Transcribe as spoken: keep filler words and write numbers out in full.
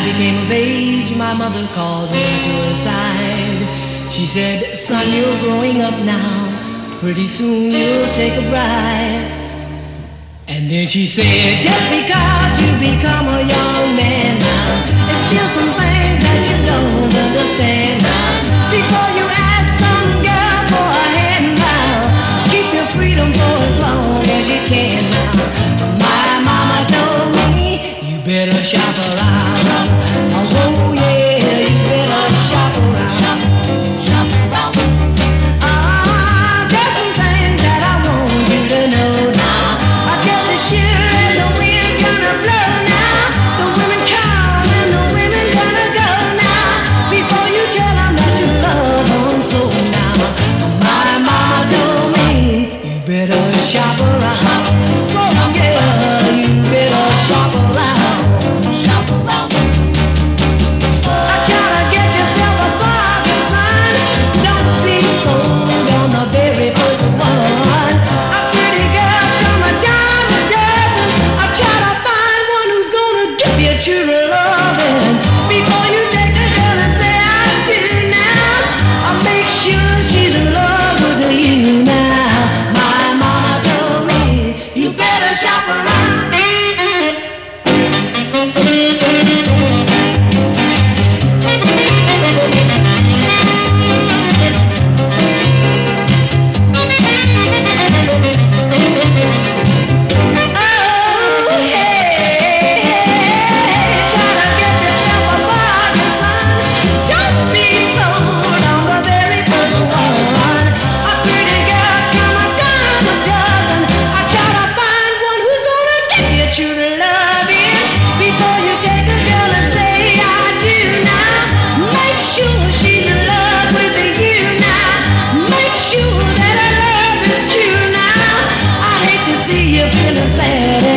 became of age, my mother called me to her side. She said, son, you're growing up now. Pretty soon you'll take a bride. And then she said, just because you become a young man now, there's still some things that you don't understand now. Before you ask some girl for a hand now, keep your freedom for as long as you can now. My mama told me, you better shop around. Oh yeah, you better shop around. Shop around. Ah, there's some things that I want you to know now. I tell the sure as the wind's gonna blow now. The women come and the women gonna go now. Before you tell them that you love them so now. My mama told me, you better shop around. Oh yeah, you better shop around. Shop around. I try to get yourself a bargain, son. Don't be sold on the very first one. A pretty girl's come a dime a dozen. I try to find one who's gonna give you true loving. Before you take a girl and say I do now, I make sure she's in love with you now. My mama told me, you better shop around. Sad